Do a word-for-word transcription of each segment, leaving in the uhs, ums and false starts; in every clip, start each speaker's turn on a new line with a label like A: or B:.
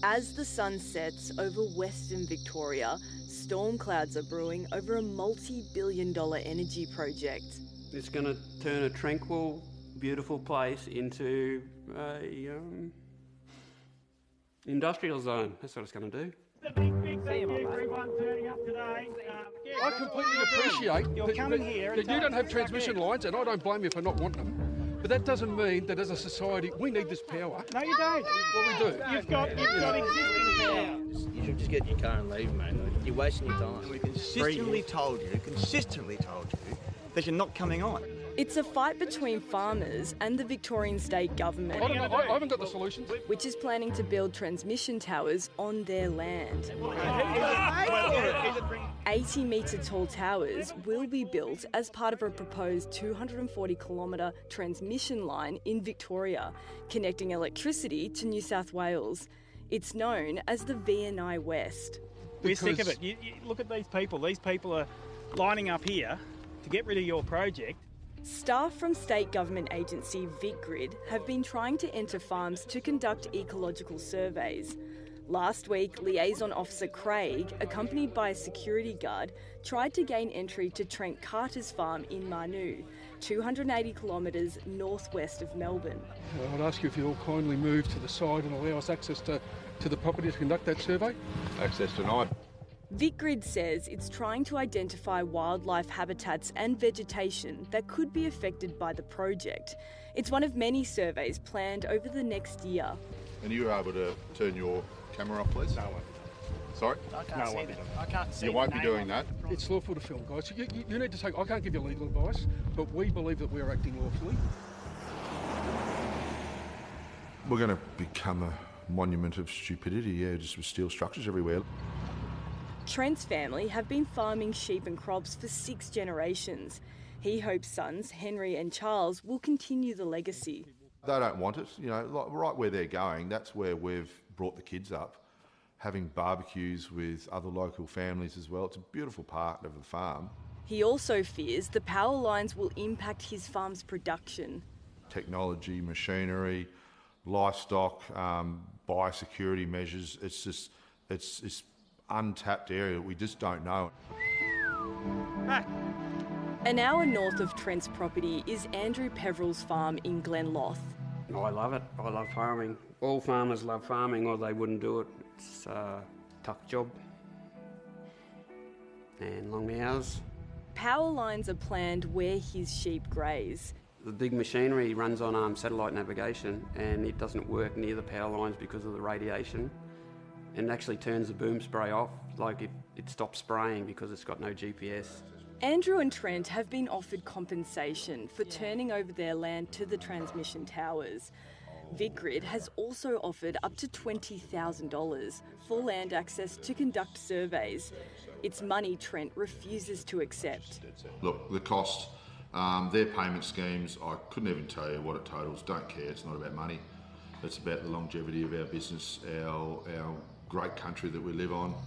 A: As the sun sets over Western Victoria, storm clouds are brewing over a multi-billion dollar energy project.
B: It's going to turn a tranquil, beautiful place into a um, industrial zone. That's what it's going to do.
C: A big, big thank you for everyone turning up today. Um, yeah,
D: I completely appreciate
C: you're
D: that,
C: coming
D: that,
C: here
D: that you don't have transmission lines, and I don't blame you for not wanting them. But that doesn't mean that as a society we need this power.
C: No, you don't.
D: Well, we do.
C: You've got, you've got existing power.
E: You should just get in your car and leave, mate. You're wasting your time.
F: We consistently told you, consistently told you, that you're not coming on.
A: It's a fight between farmers and the Victorian state government,
D: I, don't know, I, I haven't got the solutions.
A: which is planning to build transmission towers on their land. eighty metre tall towers will be built as part of a proposed two hundred forty kilometre transmission line in Victoria, connecting electricity to New South Wales. It's known as the V N I West.
C: We're sick of it. You, you look at these people. These people are lining up here to get rid of your project.
A: Staff from state government agency VicGrid have been trying to enter farms to conduct ecological surveys. Last week, Liaison Officer Craig, accompanied by a security guard, tried to gain entry to Trent Carter's farm in Marnoo, two hundred eighty kilometres northwest of Melbourne.
D: I'd ask you if you'll kindly move to the side and allow us access to, to the property to conduct that survey.
G: Access denied.
A: VicGrid says it's trying to identify wildlife habitats and vegetation that could be affected by the project. It's one of many surveys planned over the next year.
G: And you were able to turn your camera off, please?
C: No one.
G: Sorry?
H: I can't
C: No,
H: see
C: won't
H: them.
C: be
H: I can't see
G: You won't
H: the
G: be
H: name
G: doing
H: on
G: that.
H: it.
D: It's lawful to film, guys. You, you, you need to take... I can't give you legal advice, but we believe that we are acting lawfully.
G: We're going to become a monument of stupidity, yeah, just with steel structures everywhere.
A: Trent's family have been farming sheep and crops for six generations. He hopes sons, Henry and Charles, will continue the legacy.
G: They don't want it, you know, like right where they're going, that's where we've brought the kids up, having barbecues with other local families as well. It's a beautiful part of the farm.
A: He also fears the power lines will impact his farm's production.
G: Technology, machinery, livestock, um, biosecurity measures, it's just, it's, it's untapped area that we just don't know.
A: An hour north of Trent's property is Andrew Peveril's farm in Glenloth.
B: I love it. I love farming. All farmers love farming or they wouldn't do it. It's a tough job and long hours.
A: Power lines are planned where his sheep graze.
B: The big machinery runs on um, satellite navigation and it doesn't work near the power lines because of the radiation. And actually turns the boom spray off, like it, it stops spraying because it's got no G P S.
A: Andrew and Trent have been offered compensation for turning over their land to the transmission towers. VicGrid has also offered up to twenty thousand dollars for land access to conduct surveys. It's money Trent refuses to accept.
G: Look, the cost, um, their payment schemes, I couldn't even tell you what it totals. Don't care, it's not about money. It's about the longevity of our business, our, our great country that we live on.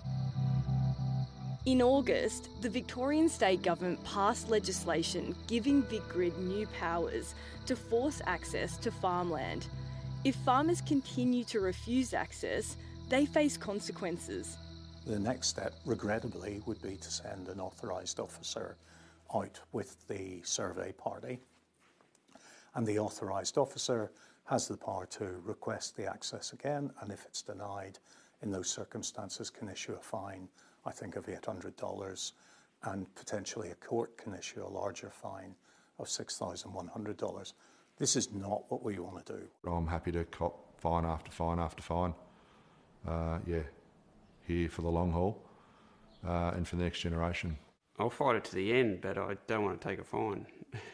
A: In August, the Victorian state government passed legislation giving VicGrid new powers to force access to farmland. If farmers continue to refuse access, they face consequences.
I: The next step, regrettably, would be to send an authorised officer out with the survey party. And the authorised officer has the power to request the access again, and if it's denied, in those circumstances can issue a fine, I think, of eight hundred dollars, and potentially a court can issue a larger fine of six thousand one hundred dollars. This is not what we want to do.
G: I'm happy to cop fine after fine after fine. Uh, yeah, here for the long haul uh, and for the next generation.
B: I'll fight it to the end, but I don't want to take a fine.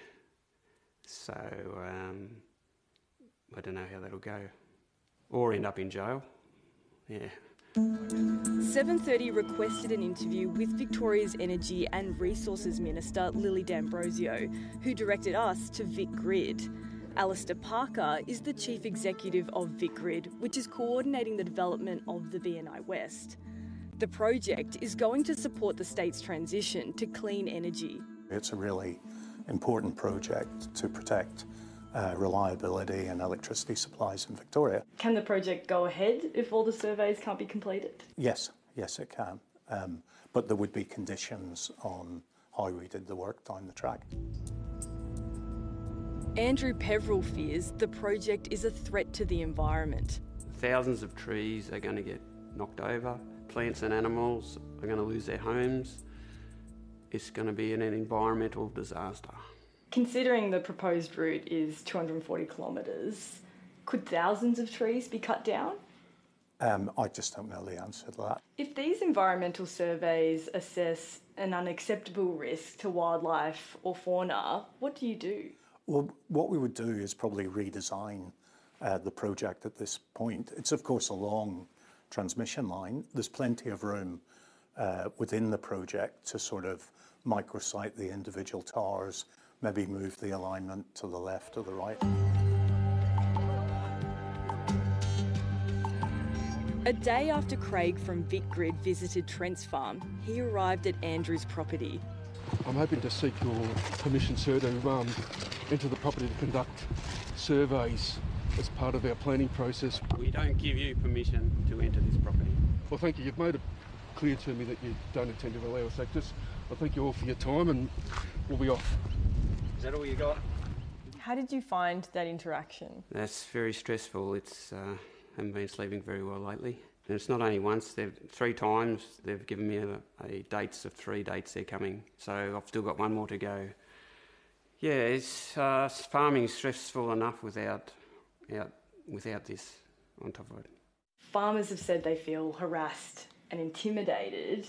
B: So, um, I don't know how that'll go. Or end up in jail. Yeah.
A: seven thirty requested an interview with Victoria's Energy and Resources Minister Lily D'Ambrosio, who directed us to VicGrid. Alistair Parker is the Chief Executive of VicGrid, which is coordinating the development of the V N I West. The project is going to support the state's transition to clean energy.
I: It's a really important project to protect uh, reliability and electricity supplies in Victoria.
A: Can the project go ahead if all the surveys can't be completed?
I: Yes, yes it can. Um, but there would be conditions on how we did the work down the track.
A: Andrew Peveril fears the project is a threat to the environment.
B: Thousands of trees are going to get knocked over. Plants and animals are going to lose their homes. It's going to be an environmental disaster.
A: Considering the proposed route is two hundred forty kilometres, could thousands of trees be cut down?
I: Um, I just don't know the answer to that.
A: If these environmental surveys assess an unacceptable risk to wildlife or fauna, what do you do?
I: Well, what we would do is probably redesign uh, the project at this point. It's of course a long transmission line. There's plenty of room uh, within the project to sort of microsite the individual towers, maybe move the alignment to the left or the right.
A: A day after Craig from VicGrid visited Trent's farm, he arrived at Andrew's property.
D: I'm hoping to seek your permission, sir, to um, enter the property to conduct surveys as part of our planning process.
B: We don't give you permission to enter this property.
D: Well, thank you. You've made it clear to me that you don't intend to allow us access. I thank you all for your time and we'll be off.
E: Is that all you got?
A: How did you find that interaction?
B: That's very stressful. It's uh, haven't been sleeping very well lately. And it's not only once, they've three times they've given me a, a dates of three dates they're coming. So I've still got one more to go. Yeah, it's uh, farming is stressful enough without, out, without this on top of it.
A: Farmers have said they feel harassed and intimidated.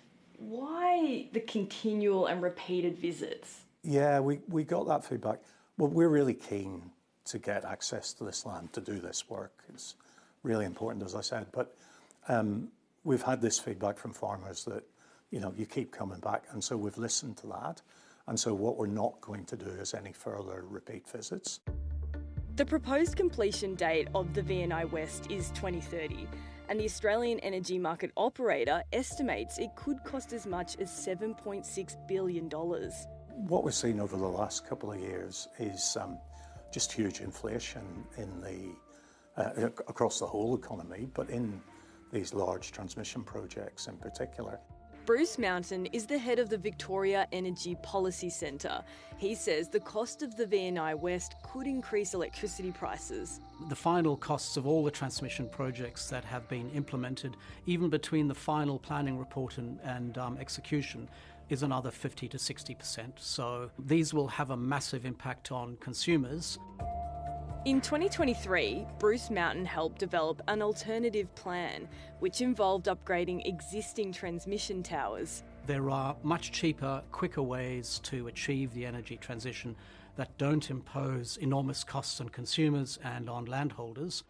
A: Why the continual and repeated visits?
I: Yeah, we, we got that feedback. Well, we're really keen to get access to this land to do this work. It's really important, as I said, but um, we've had this feedback from farmers that, you know, you keep coming back, and so we've listened to that. And so what we're not going to do is any further repeat visits.
A: The proposed completion date of the V N I West is twenty thirty, and the Australian Energy Market Operator estimates it could cost as much as seven point six billion dollars.
I: What we've seen over the last couple of years is um, just huge inflation in the, uh, across the whole economy, but in these large transmission projects in particular.
A: Bruce Mountain is the head of the Victoria Energy Policy Centre. He says the cost of the V N I West could increase electricity prices.
H: The final costs of all the transmission projects that have been implemented, even between the final planning report and, and um, execution, is another fifty to sixty percent. So these will have a massive impact on consumers.
A: In twenty twenty-three, Bruce Mountain helped develop an alternative plan, which involved upgrading existing transmission towers.
H: There are much cheaper, quicker ways to achieve the energy transition that don't impose enormous costs on consumers and on landholders.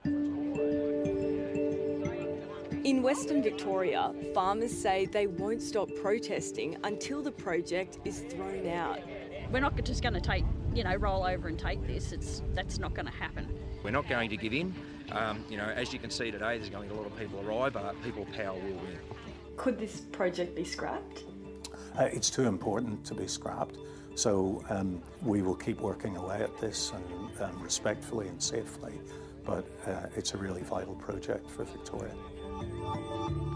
A: In Western Victoria, farmers say they won't stop protesting until the project is thrown out.
J: We're not just going to take, you know, roll over and take this. It's that's not going to happen.
E: We're not going to give in. Um, you know, as you can see today, there's going to be a lot of people arrive, but people power will win.
A: Could this project be scrapped?
I: Uh, it's too important to be scrapped, so um, we will keep working away at this and um, respectfully and safely, but uh, it's a really vital project for Victoria.